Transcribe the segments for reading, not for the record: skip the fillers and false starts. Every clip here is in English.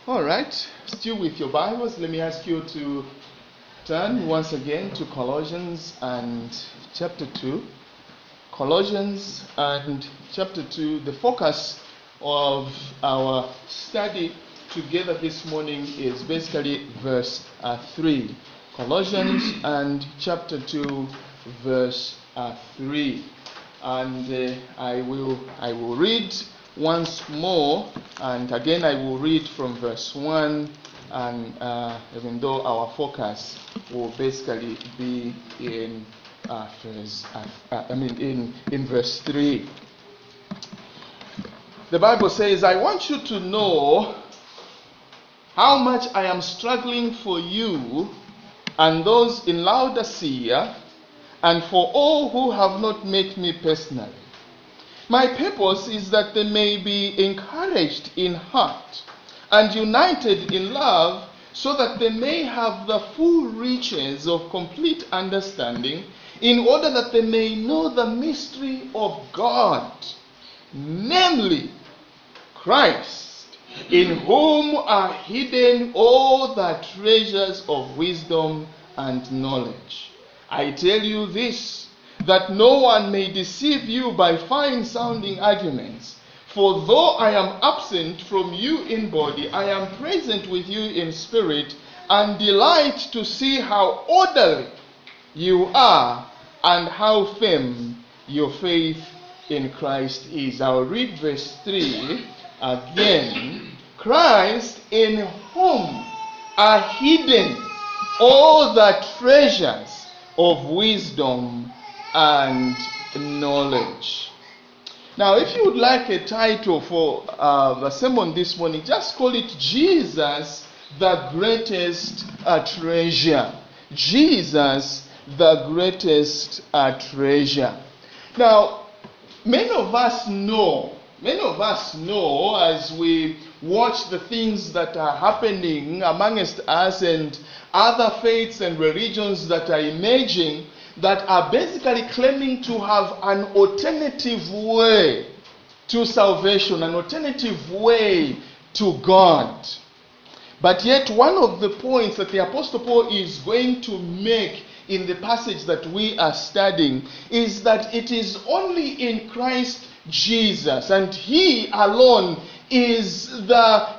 All right, still with your Bibles, let me ask you to turn once again to Colossians and chapter 2. Colossians and chapter 2, the focus of our study together this morning is basically verse 3. Colossians and chapter 2, verse 3. And I will read once more, and again I will read from verse 1, and even though our focus will basically be in verse 3. The Bible says, I want you to know how much I am struggling for you and those in Laodicea, and for all who have not met me personally. My purpose is that they may be encouraged in heart and united in love, so that they may have the full riches of complete understanding, in order that they may know the mystery of God, namely Christ, in whom are hidden all the treasures of wisdom and knowledge. I tell you this, that no one may deceive you by fine-sounding arguments. For though I am absent from you in body, I am present with you in spirit, and delight to see how orderly you are and how firm your faith in Christ is. I'll read verse 3 again. Christ, in whom are hidden all the treasures of wisdom and knowledge. Now, if you would like a title for the sermon this morning, just call it Jesus, the greatest treasure. Jesus, the greatest treasure. Now, many of us know as we watch the things that are happening amongst us and other faiths and religions that are emerging, that are basically claiming to have an alternative way to salvation, an alternative way to God. But yet, one of the points that the Apostle Paul is going to make in the passage that we are studying is that it is only in Christ Jesus, and He alone is the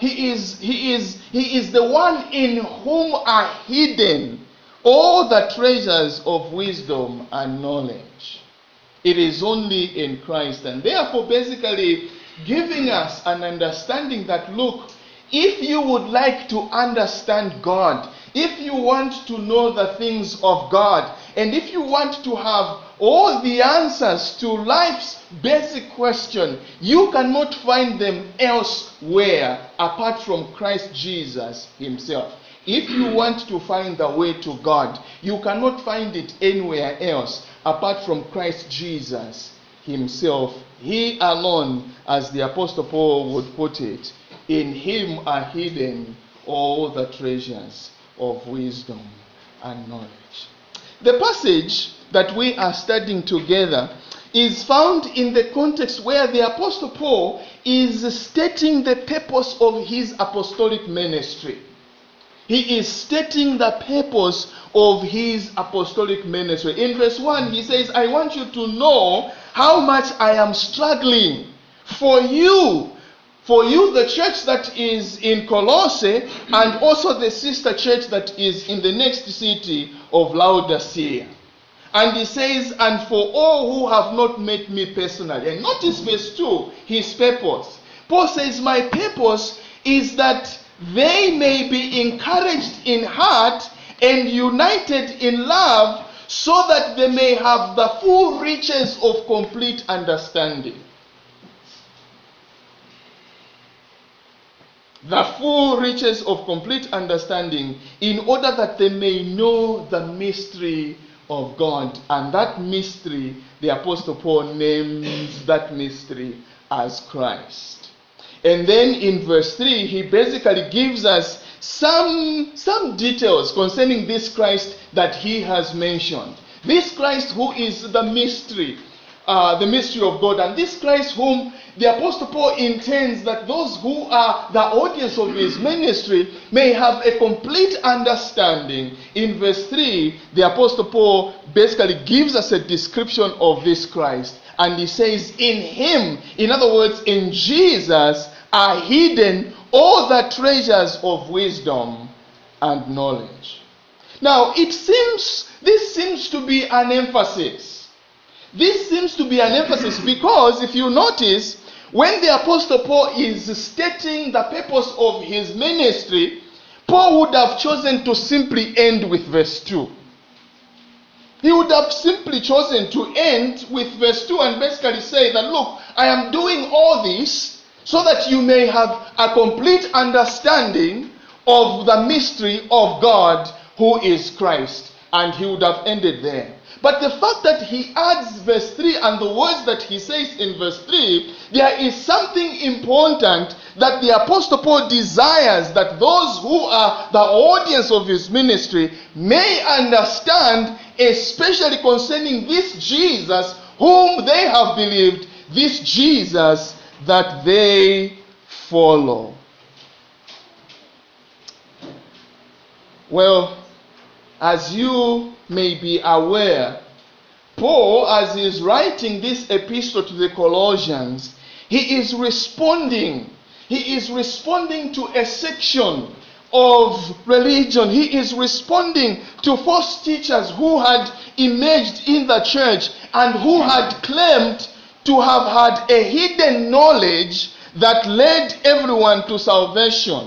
one in whom are hidden all the treasures of wisdom and knowledge. It is only in Christ, and therefore basically giving us an understanding that, look, if you would like to understand God, if you want to know the things of God, and if you want to have all the answers to life's basic question, you cannot find them elsewhere apart from Christ Jesus Himself. If you want to find the way to God, you cannot find it anywhere else apart from Christ Jesus Himself. He alone, as the Apostle Paul would put it, in Him are hidden all the treasures of wisdom and knowledge. The passage that we are studying together is found in the context where the Apostle Paul is stating the purpose of his apostolic ministry. He is stating the purpose of his apostolic ministry. In verse 1, he says, I want you to know how much I am struggling for you, the church that is in Colossae, and also the sister church that is in the next city of Laodicea. And he says, and for all who have not met me personally. And notice verse 2, his purpose. Paul says, my purpose is that they may be encouraged in heart and united in love, so that they may have the full riches of complete understanding. The full riches of complete understanding, in order that they may know the mystery of God. And that mystery, the Apostle Paul names that mystery as Christ. And then in verse 3, he basically gives us some details concerning this Christ that he has mentioned. This Christ who is the mystery. the mystery of God. And this Christ whom the Apostle Paul intends that those who are the audience of his ministry may have a complete understanding. In verse 3, the Apostle Paul basically gives us a description of this Christ. And he says, in him, in other words, in Jesus, are hidden all the treasures of wisdom and knowledge. Now, this seems to be an emphasis. This seems to be an emphasis because if you notice, when the Apostle Paul is stating the purpose of his ministry, Paul would have chosen to simply end with verse 2. He would have simply chosen to end with verse 2 and basically say that, look, I am doing all this so that you may have a complete understanding of the mystery of God who is Christ. And he would have ended there. But the fact that he adds verse 3 and the words that he says in verse 3, there is something important that the Apostle Paul desires that those who are the audience of his ministry may understand, especially concerning this Jesus whom they have believed, this Jesus that they follow. Well, as you may be aware, Paul, as he is writing this epistle to the Colossians, he is responding to a section of religion. He is responding to false teachers who had emerged in the church and who had claimed to have had a hidden knowledge that led everyone to salvation.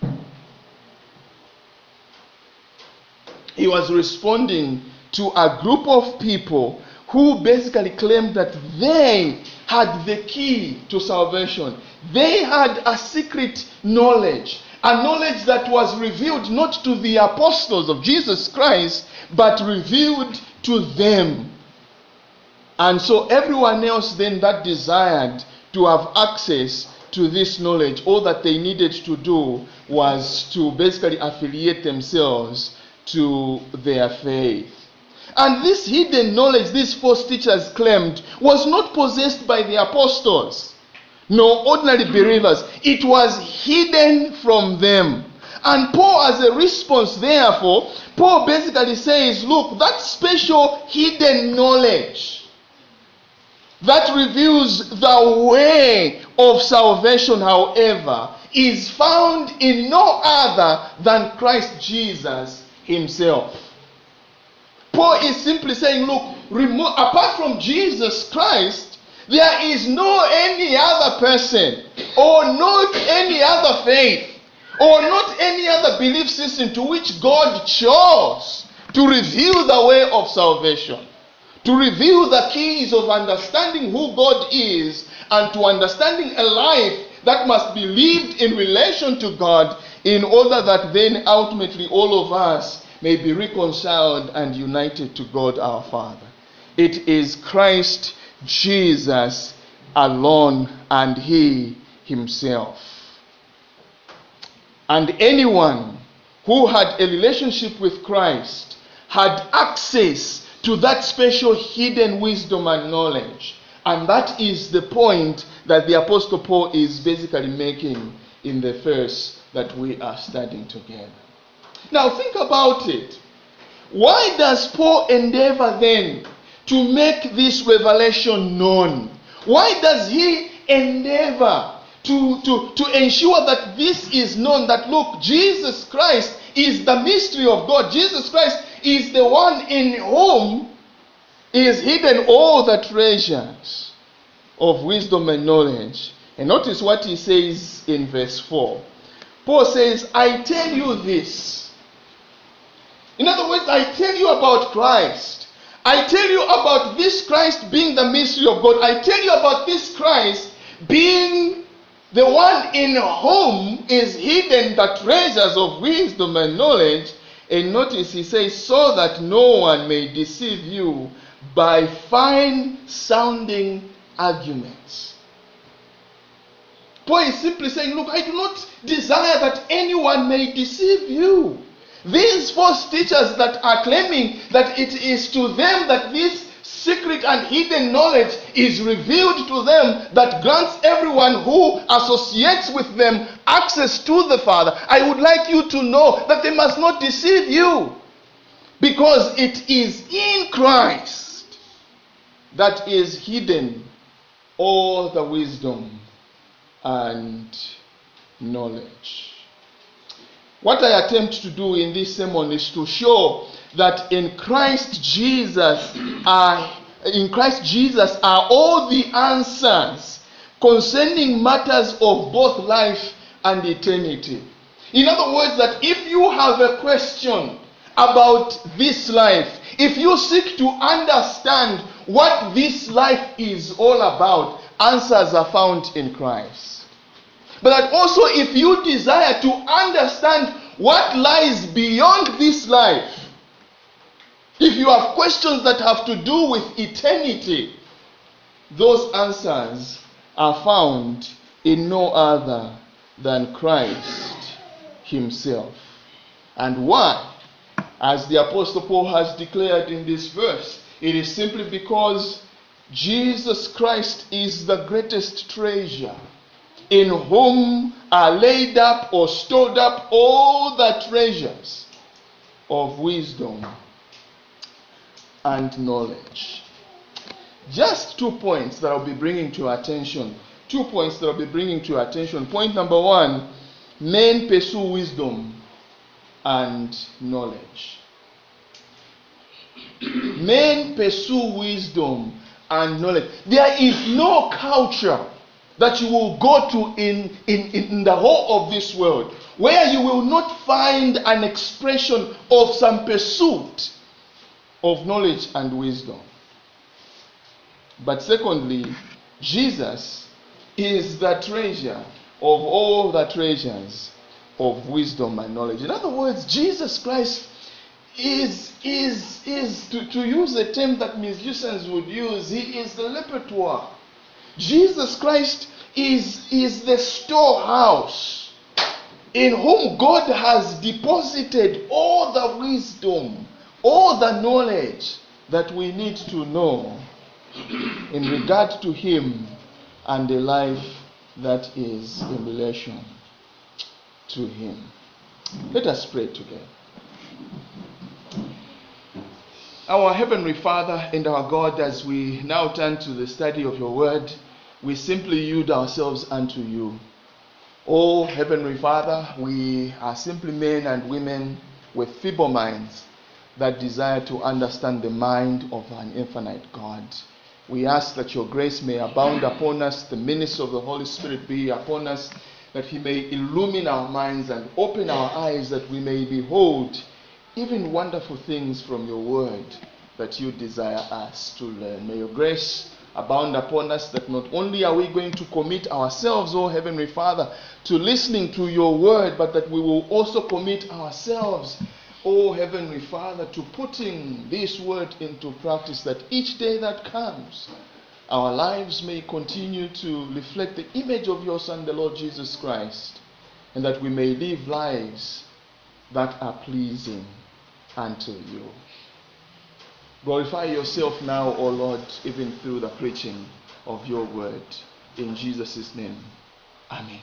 He was responding to a group of people who basically claimed that they had the key to salvation. They had a secret knowledge, a knowledge that was revealed not to the apostles of Jesus Christ, but revealed to them. And so everyone else then that desired to have access to this knowledge, all that they needed to do was to basically affiliate themselves to their faith. And this hidden knowledge these false teachers claimed was not possessed by the apostles, nor ordinary believers. It was hidden from them. And Paul, as a response, therefore, Paul basically says, look, that special hidden knowledge that reveals the way of salvation, however, is found in no other than Christ Jesus himself. Paul is simply saying, look, apart from Jesus Christ, there is no any other person, or not any other faith, or not any other belief system to which God chose to reveal the way of salvation, to reveal the keys of understanding who God is, and to understanding a life that must be lived in relation to God, in order that then ultimately all of us may be reconciled and united to God our Father. It is Christ Jesus alone, and he himself. And anyone who had a relationship with Christ had access to that special hidden wisdom and knowledge. And that is the point that the Apostle Paul is basically making in the verse that we are studying together. Now think about it. Why does Paul endeavor then to make this revelation known? Why does he endeavor to ensure that this is known, that look, Jesus Christ is the mystery of God. Jesus Christ is the one in whom is hidden all the treasures of wisdom and knowledge. And notice what he says in verse 4. Paul says, I tell you this. In other words, I tell you about Christ. I tell you about this Christ being the mystery of God. I tell you about this Christ being the one in whom is hidden the treasures of wisdom and knowledge. And notice he says, so that no one may deceive you by fine sounding arguments. Paul is simply saying, look, I do not desire that anyone may deceive you. These false teachers that are claiming that it is to them that this secret and hidden knowledge is revealed to them that grants everyone who associates with them access to the Father. I would like you to know that they must not deceive you, because it is in Christ that is hidden all the wisdom and knowledge. What I attempt to do in this sermon is to show that in Christ Jesus are all the answers concerning matters of both life and eternity. In other words, that if you have a question about this life, if you seek to understand what this life is all about, answers are found in Christ. But that also, if you desire to understand what lies beyond this life, if you have questions that have to do with eternity, those answers are found in no other than Christ himself. And why? As the Apostle Paul has declared in this verse, it is simply because Jesus Christ is the greatest treasure, in whom are laid up or stored up all the treasures of wisdom and knowledge. Just 2 points that I'll be bringing to your attention. 2 points that I'll be bringing to your attention. Point number 1, men pursue wisdom and knowledge. Men pursue wisdom and knowledge. There is no culture that you will go to in the whole of this world where you will not find an expression of some pursuit of knowledge and wisdom. But secondly, Jesus is the treasure of all the treasures of wisdom and knowledge. In other words, Jesus Christ is to use a term that musicians would use, he is the repertoire. Jesus Christ is the storehouse in whom God has deposited all the wisdom, all the knowledge that we need to know in regard to him and the life that is in relation to him. Let us pray together. Our Heavenly Father and our God, as we now turn to the study of your word, we simply yield ourselves unto you. Oh Heavenly Father, we are simply men and women with feeble minds that desire to understand the mind of an infinite God. We ask that your grace may abound upon us, the ministry of the Holy Spirit be upon us, that he may illumine our minds and open our eyes, that we may behold even wonderful things from your word that you desire us to learn. May your grace abound upon us, that not only are we going to commit ourselves, O Heavenly Father, to listening to your word, but that we will also commit ourselves, O Heavenly Father, to putting this word into practice, that each day that comes, our lives may continue to reflect the image of your Son, the Lord Jesus Christ, and that we may live lives that are pleasing unto you. Glorify yourself now, O Lord, even through the preaching of your word. In Jesus' name, amen.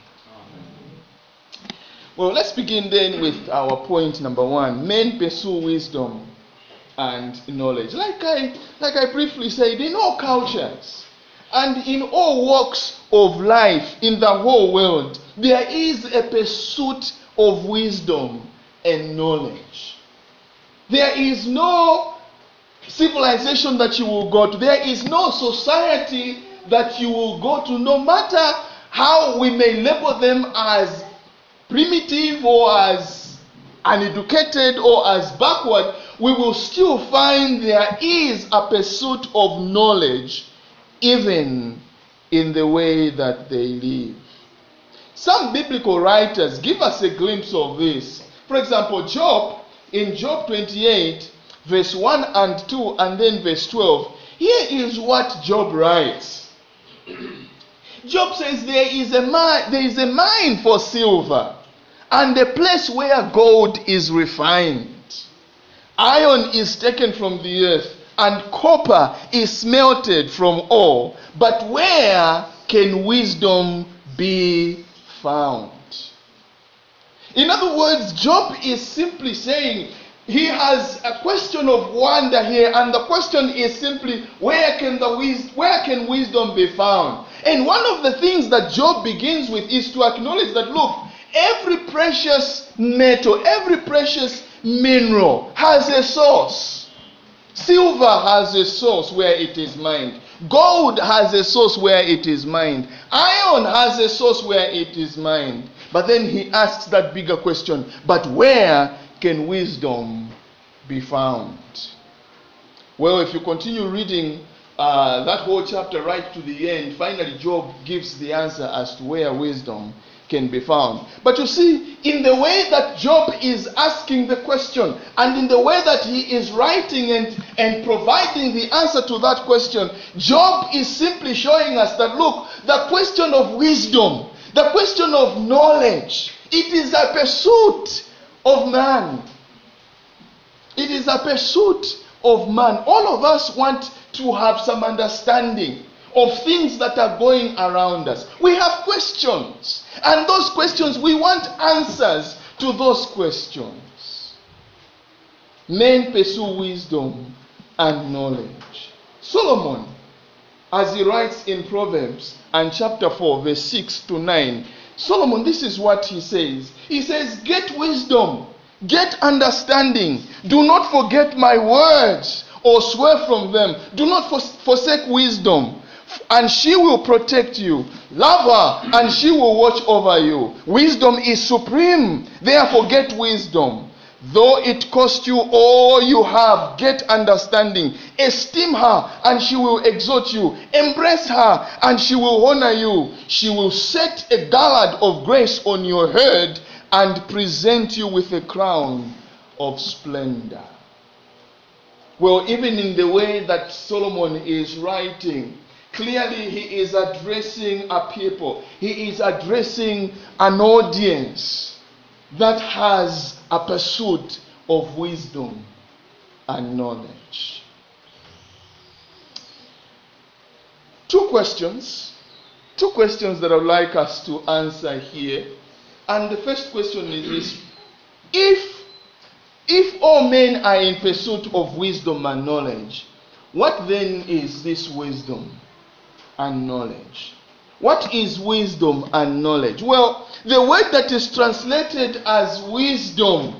Well, let's begin then with our point number 1. Men pursue wisdom and knowledge. Like I briefly said, in all cultures and in all walks of life in the whole world, there is a pursuit of wisdom and knowledge. There is no civilization that you will go to. There is no society that you will go to, no matter how we may label them as primitive or as uneducated or as backward, we will still find there is a pursuit of knowledge even in the way that they live. Some biblical writers give us a glimpse of this. For example, Job, in Job 28, verse 1 and 2, and then verse 12, here is what Job writes. Job says, there is a mine for silver, and a place where gold is refined. Iron is taken from the earth, and copper is smelted from ore. But where can wisdom be found? In other words, Job is simply saying he has a question of wonder here, and the question is simply, where can wisdom be found? And one of the things that Job begins with is to acknowledge that, look, every precious metal, every precious mineral has a source. Silver has a source where it is mined. Gold has a source where it is mined. Iron has a source where it is mined. But then he asks that bigger question, but where can wisdom be found? Well, if you continue reading that whole chapter right to the end, finally Job gives the answer as to where wisdom can be found. But you see, in the way that Job is asking the question, and in the way that he is writing and providing the answer to that question, Job is simply showing us that, look, the question of wisdom, the question of knowledge, it is a pursuit of man. It is a pursuit of man. All of us want to have some understanding of things that are going around us. We have questions, and those questions, we want answers to those questions. Men pursue wisdom and knowledge. Solomon, as he writes in Proverbs and chapter 4, verse 6 to 9, Solomon, this is what he says. He says, get wisdom, get understanding. Do not forget my words or swear from them. Do not forsake wisdom, and she will protect you. Love her, and she will watch over you. Wisdom is supreme, therefore get wisdom. Though it cost you all you have, get understanding. Esteem her, and she will exhort you. Embrace her, and she will honor you. She will set a garland of grace on your head and present you with a crown of splendor. Well, even in the way that Solomon is writing, clearly he is addressing a people. He is addressing an audience that has a pursuit of wisdom and knowledge. Two questions that I would like us to answer here. And the first question is this: if all men are in pursuit of wisdom and knowledge, what then is this wisdom and knowledge? What is wisdom and knowledge? Well, the word that is translated as wisdom,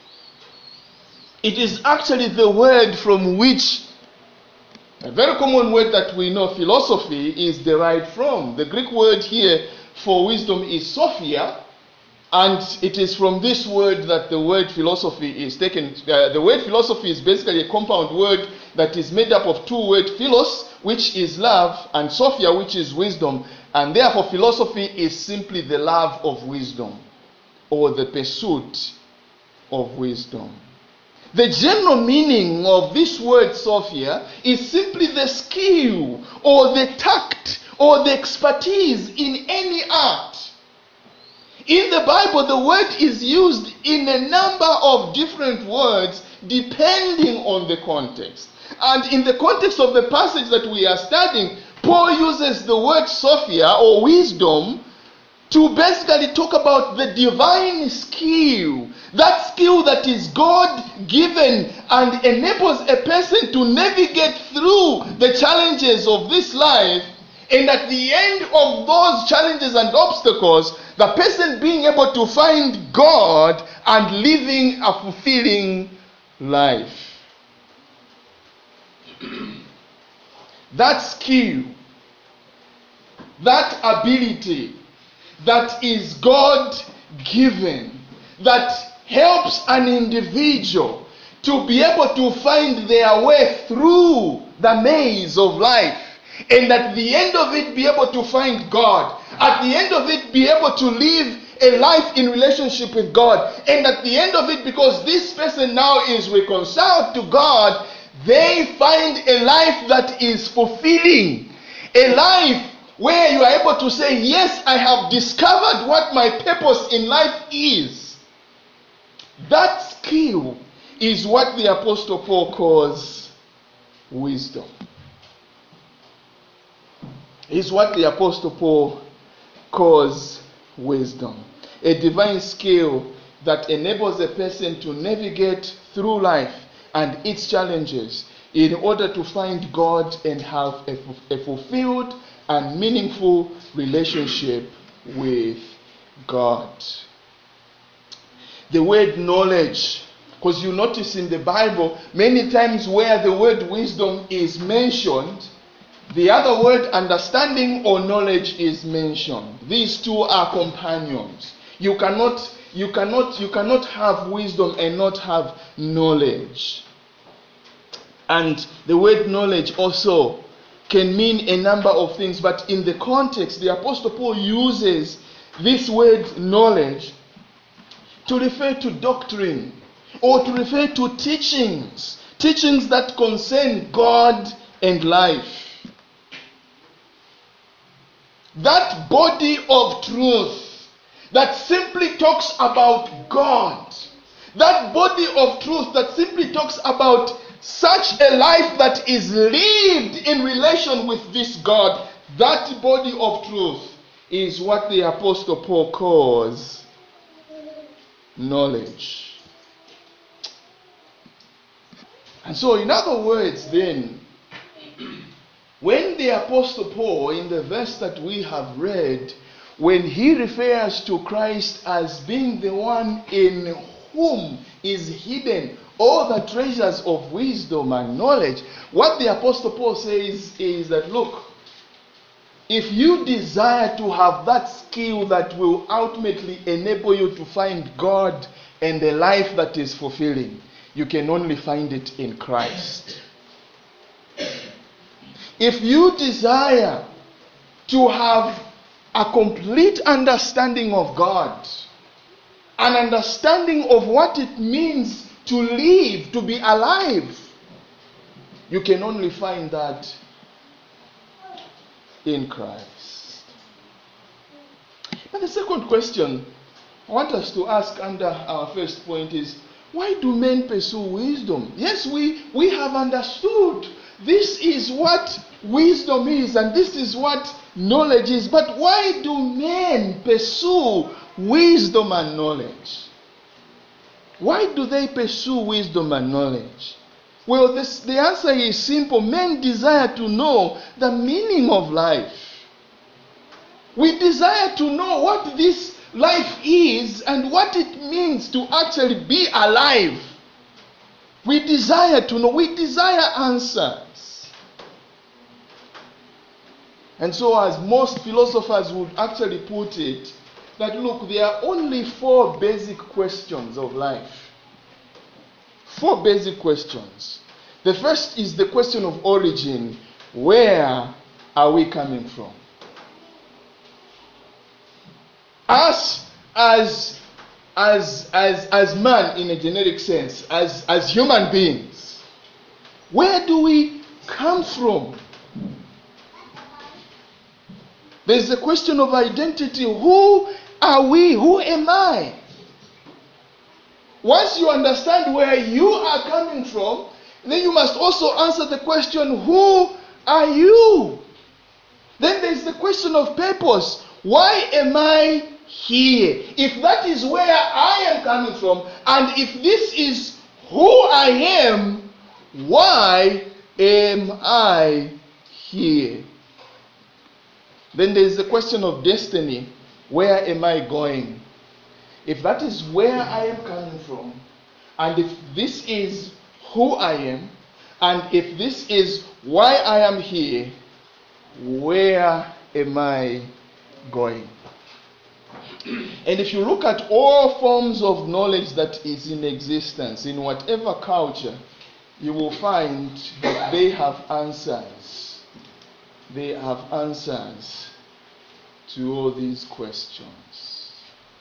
it is actually the word from which a very common word that we know, philosophy, is derived from. The Greek word here for wisdom is Sophia, and it is from this word that the word philosophy is taken. The word philosophy is basically a compound word that is made up of two words: philos, which is love, and Sophia, which is wisdom. And therefore, philosophy is simply the love of wisdom, or the pursuit of wisdom. The general meaning of this word Sophia is simply the skill, or the tact, or the expertise in any art. In the Bible, the word is used in a number of different words depending on the context. And in the context of the passage that we are studying, Paul uses the word Sophia, or wisdom, to basically talk about the divine skill. That skill that is God-given and enables a person to navigate through the challenges of this life. And at the end of those challenges and obstacles, the person being able to find God and living a fulfilling life. That skill, that ability that is God-given, that helps an individual to be able to find their way through the maze of life, and at the end of it be able to find God. At the end of it be able to live a life in relationship with God. And at the end of it, because this person now is reconciled to God, they find a life that is fulfilling. A life where you are able to say, yes, I have discovered what my purpose in life is. That skill is what the Apostle Paul calls wisdom. Is what the Apostle Paul calls wisdom. A divine skill that enables a person to navigate through life and its challenges in order to find God and have a fulfilled and meaningful relationship with God. The word knowledge, because you notice in the Bible, many times where the word wisdom is mentioned, the other word understanding or knowledge is mentioned. These two are companions. You cannot have wisdom and not have knowledge. And the word knowledge also can mean a number of things, but in the context, the Apostle Paul uses this word knowledge to refer to doctrine or to refer to teachings that concern God and life. That body of truth that simply talks about God, that body of truth that simply talks about such a life that is lived in relation with this God, that body of truth is what the Apostle Paul calls knowledge. And so, in other words, then, when the Apostle Paul, in the verse that we have read, when he refers to Christ as being the one in whom is hidden all the treasures of wisdom and knowledge, what the Apostle Paul says is that, look, if you desire to have that skill that will ultimately enable you to find God and a life that is fulfilling, you can only find it in Christ. If you desire to have a complete understanding of God, an understanding of what it means to live, to be alive, you can only find that in Christ. But the second question I want us to ask under our first point is, why do men pursue wisdom? Yes, we have understood this is what wisdom is and this is what knowledge is, but why do men pursue wisdom and knowledge? Why do they pursue wisdom and knowledge? Well, the answer is simple. Men desire to know the meaning of life. We desire to know what this life is and what it means to actually be alive. We desire to know. We desire answers. And so, as most philosophers would actually put it, that look, there are only 4 basic questions of life. 4 basic questions. The first is the question of origin. Where are we coming from? Us as man in a generic sense, as human beings, where do we come from? There's a question of identity. Who are we? Who am I? Once you understand where you are coming from, then you must also answer the question, who are you? Then there's the question of purpose. Why am I here? If that is where I am coming from, and if this is who I am, why am I here? Then there is the question of destiny. Where am I going? If that is where I am coming from, and if this is who I am, and if this is why I am here, where am I going? And if you look at all forms of knowledge that is in existence, in whatever culture, you will find that they have answers. They have answers to all these questions.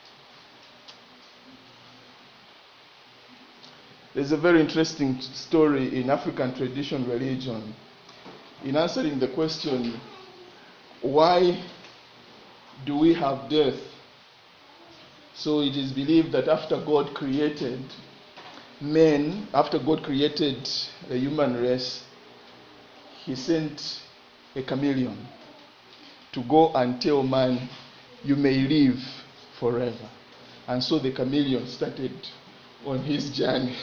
There's a very interesting story in African tradition religion in answering the question, why do we have death? So it is believed that after God created men, after God created the human race, he sent a chameleon to go and tell man, you may live forever. And so the chameleon started on his journey.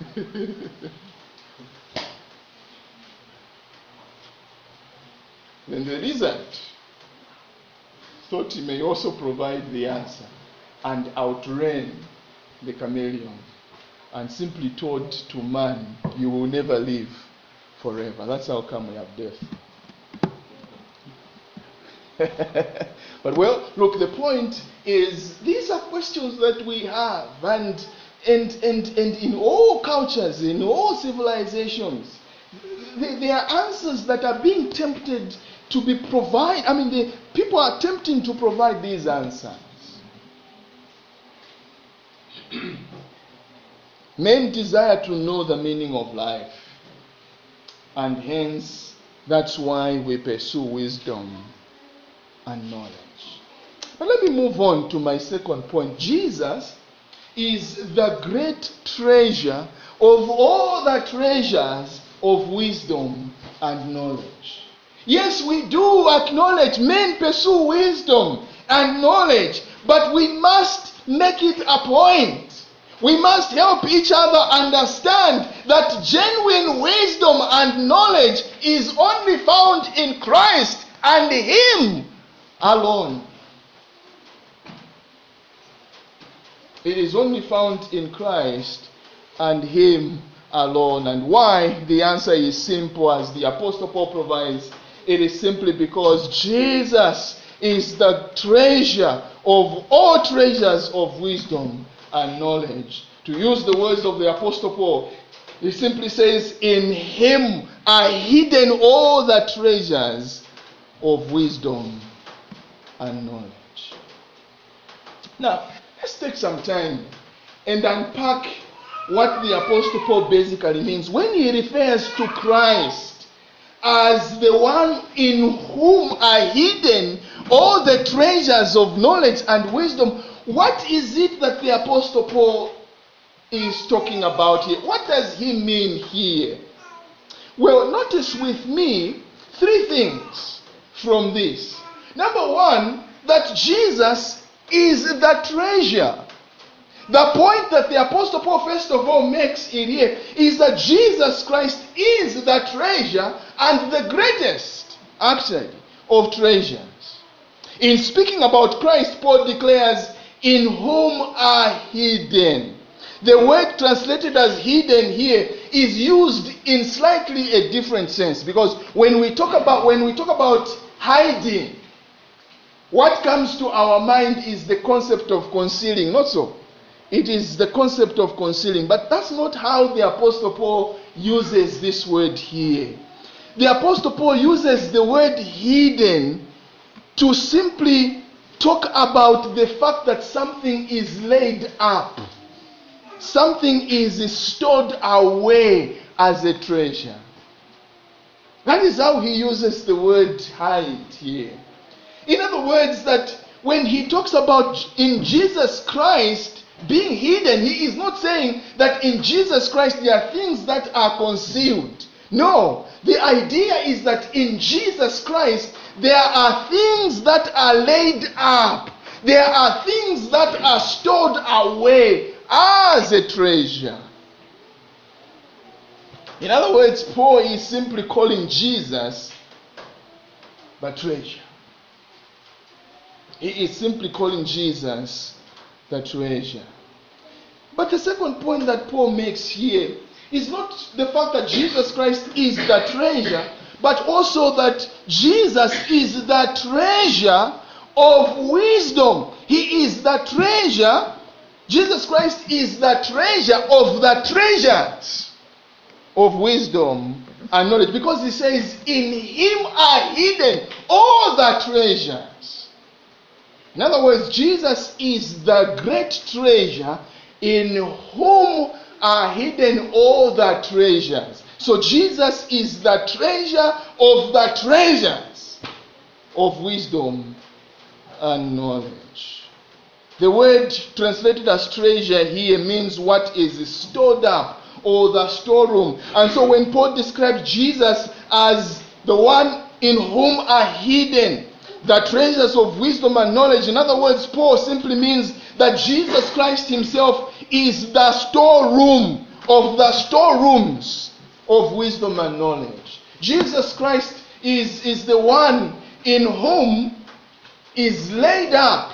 Then the lizard thought he may also provide the answer and outran the chameleon and simply told to man, you will never live forever. That's how come we have death. But well, look, the point is these are questions that we have, and in all cultures, in all civilizations, there are answers that are being tempted to be provided. I mean, the people are attempting to provide these answers. Men desire to know the meaning of life, and hence that's why we pursue wisdom and knowledge. But let me move on to my second point. Jesus is the great treasure of all the treasures of wisdom and knowledge. Yes, we do acknowledge men pursue wisdom and knowledge, but we must make it a point. We must help each other understand that genuine wisdom and knowledge is only found in Christ and Him alone. It is only found in Christ and Him alone. And why? The answer is simple, as the Apostle Paul provides. It is simply because Jesus is the treasure of all treasures of wisdom and knowledge. To use the words of the Apostle Paul, he simply says, in Him are hidden all the treasures of wisdom and knowledge. Now, let's take some time and unpack what the Apostle Paul basically means when he refers to Christ as the one in whom are hidden all the treasures of knowledge and wisdom. What is it that the Apostle Paul is talking about here? What does he mean here? Well, notice with me three things from this. Number one, that Jesus is the treasure. The point that the Apostle Paul first of all makes in here is that Jesus Christ is the treasure and the greatest, actually, of treasures. In speaking about Christ, Paul declares, in whom are hidden. The word translated as hidden here is used in slightly a different sense, because when we talk about hiding, what comes to our mind is the concept of concealing, not so? It is the concept of concealing, but that's not how the Apostle Paul uses this word here. The Apostle Paul uses the word hidden to simply talk about the fact that something is laid up. Something is stored away as a treasure. That is how he uses the word hide here. In other words, that when he talks about in Jesus Christ being hidden, he is not saying that in Jesus Christ there are things that are concealed. No, the idea is that in Jesus Christ there are things that are laid up. There are things that are stored away as a treasure. In other words, Paul is simply calling Jesus the treasure. He is simply calling Jesus the treasure. But the second point that Paul makes here is not the fact that Jesus Christ is the treasure, but also that Jesus is the treasure of wisdom. He is the treasure. Jesus Christ is the treasure of the treasures of wisdom and knowledge, because he says, in Him are hidden all the treasures. In other words, Jesus is the great treasure in whom are hidden all the treasures. So Jesus is the treasure of the treasures of wisdom and knowledge. The word translated as treasure here means what is stored up, or the storeroom. And so when Paul describes Jesus as The one in whom are hidden the treasures of wisdom and knowledge. In other words, Paul simply means that Jesus Christ himself is the storeroom of the storerooms of wisdom and knowledge. Jesus Christ is the one in whom is laid up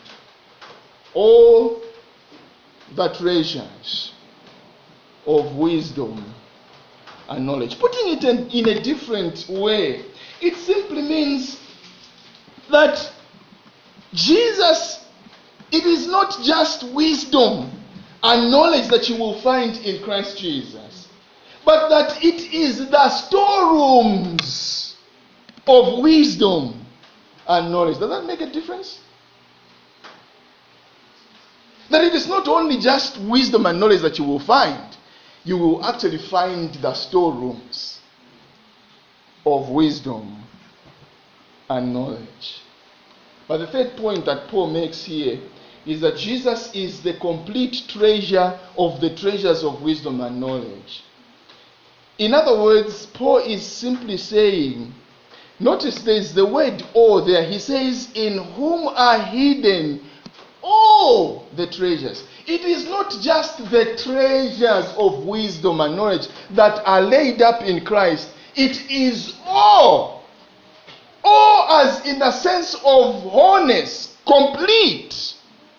all the treasures of wisdom and knowledge. Putting it in a different way, it simply means that Jesus, it is not just wisdom and knowledge that you will find in Christ Jesus, but that it is the storerooms of wisdom and knowledge. Does that make a difference? That it is not only just wisdom and knowledge that you will find, you will actually find the storerooms of wisdom and knowledge. But the third point that Paul makes here is that Jesus is the complete treasure of the treasures of wisdom and knowledge. In other words, Paul is simply saying, notice there's the word all there. He says, in whom are hidden all the treasures. It is not just the treasures of wisdom and knowledge that are laid up in Christ. It is all. All as in the sense of wholeness, complete.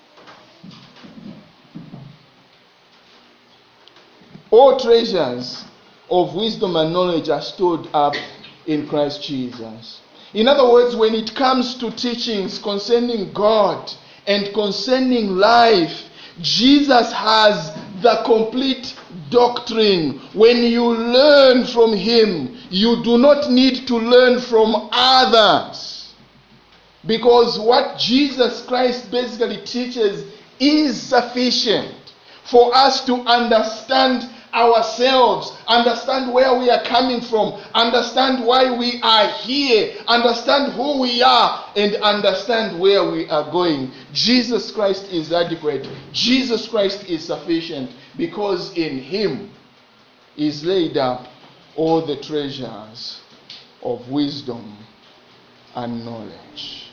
All treasures of wisdom and knowledge are stored up in Christ Jesus. In other words, when it comes to teachings concerning God and concerning life, Jesus has the complete doctrine. When you learn from him, you do not need to learn from others. Because what Jesus Christ basically teaches is sufficient for us to understand ourselves, understand where we are coming from, understand why we are here, understand who we are, and understand where we are going. Jesus Christ is adequate. Jesus Christ is sufficient, because in him is laid up all the treasures of wisdom and knowledge.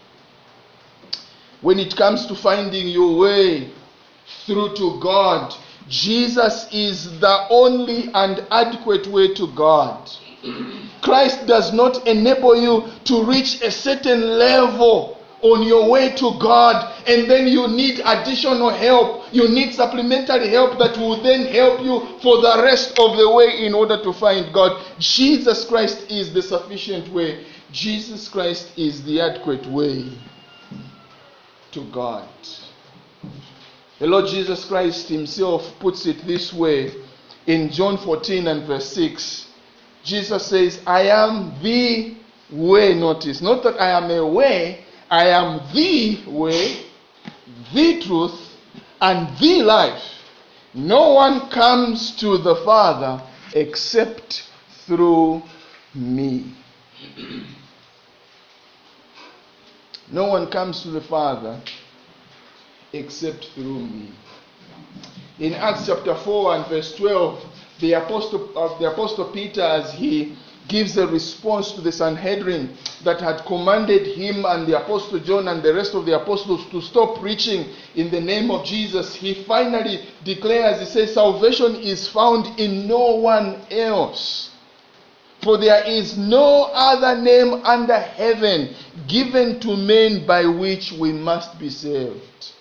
When it comes to finding your way through to God, Jesus is the only and adequate way to God. Christ does not enable you to reach a certain level on your way to God, and then you need additional help. You need supplementary help that will then help you for the rest of the way in order to find God. Jesus Christ is the sufficient way. Jesus Christ is the adequate way to God. The Lord Jesus Christ himself puts it this way in John 14 and verse 6. Jesus says, I am the way. Notice, not that I am a way, I am the way, the truth, and the life. No one comes to the Father except through me. No one comes to the Father except through me. In Acts chapter 4 and verse 12, the apostle Peter, as he gives a response to the Sanhedrin that had commanded him and the apostle John and the rest of the apostles to stop preaching in the name of Jesus, he finally declares, he says, salvation is found in no one else. For there is no other name under heaven given to men by which we must be saved.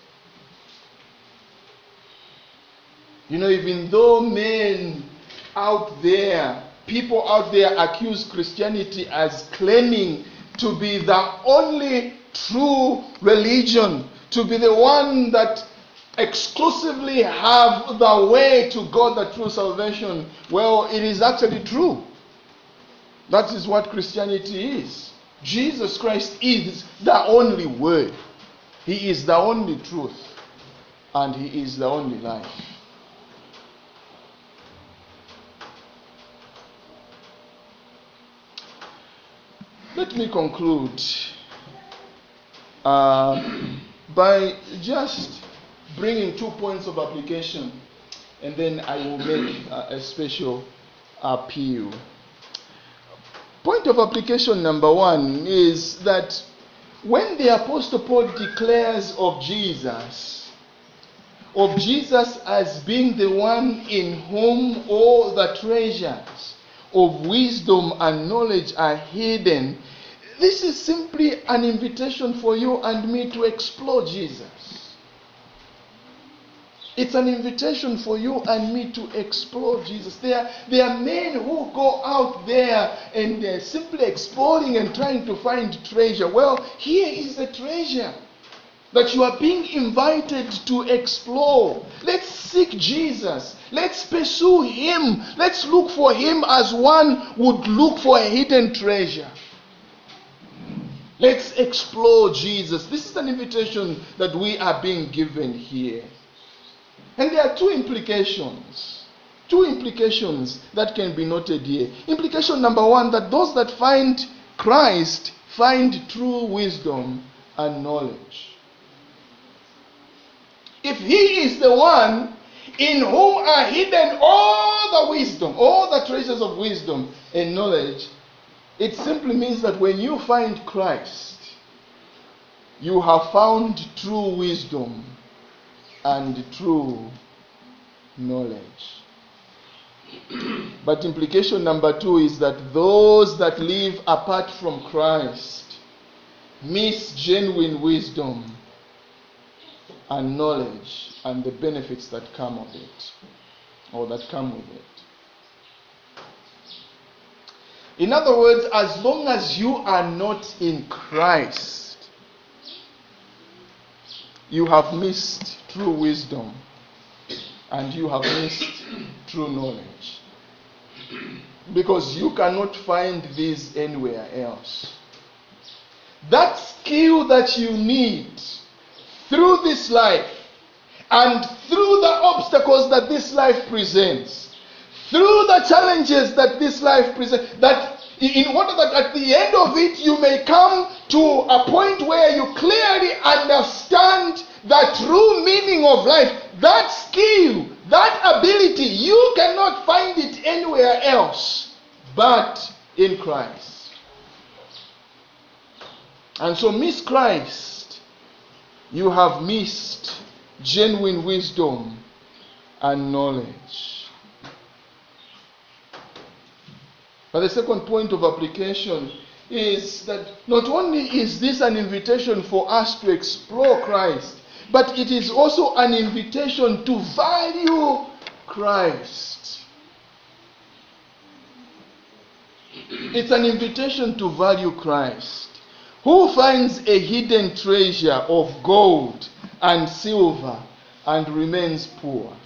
You know, even though men out there, people out there accuse Christianity as claiming to be the only true religion, to be the one that exclusively have the way to God, the true salvation, well, it is actually true. That is what Christianity is. Jesus Christ is the only way. He is the only truth. And he is the only life. Let me conclude by just bringing 2 points of application, and then I will make a special appeal. Point of application number 1 is that when the Apostle Paul declares of Jesus as being the one in whom all the treasures of wisdom and knowledge are hidden, this is simply an invitation for you and me to explore Jesus. It's an invitation for you and me to explore Jesus. There are men who go out there and they're simply exploring and trying to find treasure. Well, here is the treasure that you are being invited to explore. Let's seek Jesus. Let's pursue him. Let's look for him as one would look for a hidden treasure. Let's explore Jesus. This is an invitation that we are being given here. And there are two implications that can be noted here. Implication number 1, that those that find Christ find true wisdom and knowledge. If he is the one in whom are hidden all the wisdom, all the treasures of wisdom and knowledge, it simply means that when you find Christ, you have found true wisdom and true knowledge. But implication number 2 is that those that live apart from Christ miss genuine wisdom and knowledge and the benefits that come of it, or that come with it. In other words, as long as you are not in Christ, you have missed true wisdom and you have missed true knowledge. Because you cannot find these anywhere else. That skill that you need through this life and through the obstacles that this life presents, through the challenges that this life presents, that in order that at the end of it you may come to a point where you clearly understand the true meaning of life, that skill, that ability, you cannot find it anywhere else but in Christ. And so miss Christ, you have missed genuine wisdom and knowledge. But the second point of application is that not only is this an invitation for us to explore Christ, but it is also an invitation to value Christ. It's an invitation to value Christ. Who finds a hidden treasure of gold and silver and remains poor?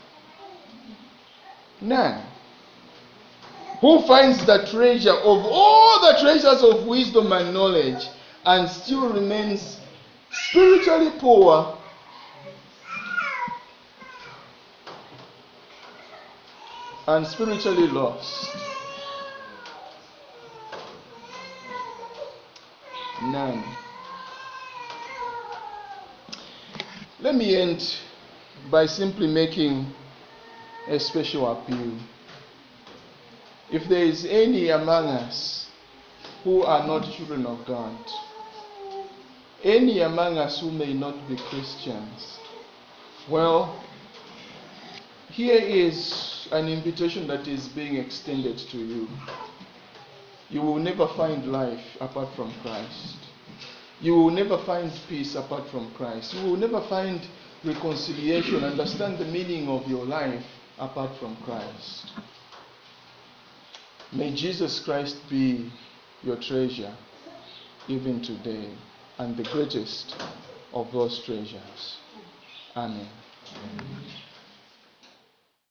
None. Who finds the treasure of all the treasures of wisdom and knowledge and still remains spiritually poor and spiritually lost? None. Let me end by simply making a special appeal. If there is any among us who are not children of God, any among us who may not be Christians, well, here is an invitation that is being extended to you. You will never find life apart from Christ. You will never find peace apart from Christ. You will never find reconciliation, understand the meaning of your life apart from Christ. May Jesus Christ be your treasure even today, and the greatest of those treasures. Amen.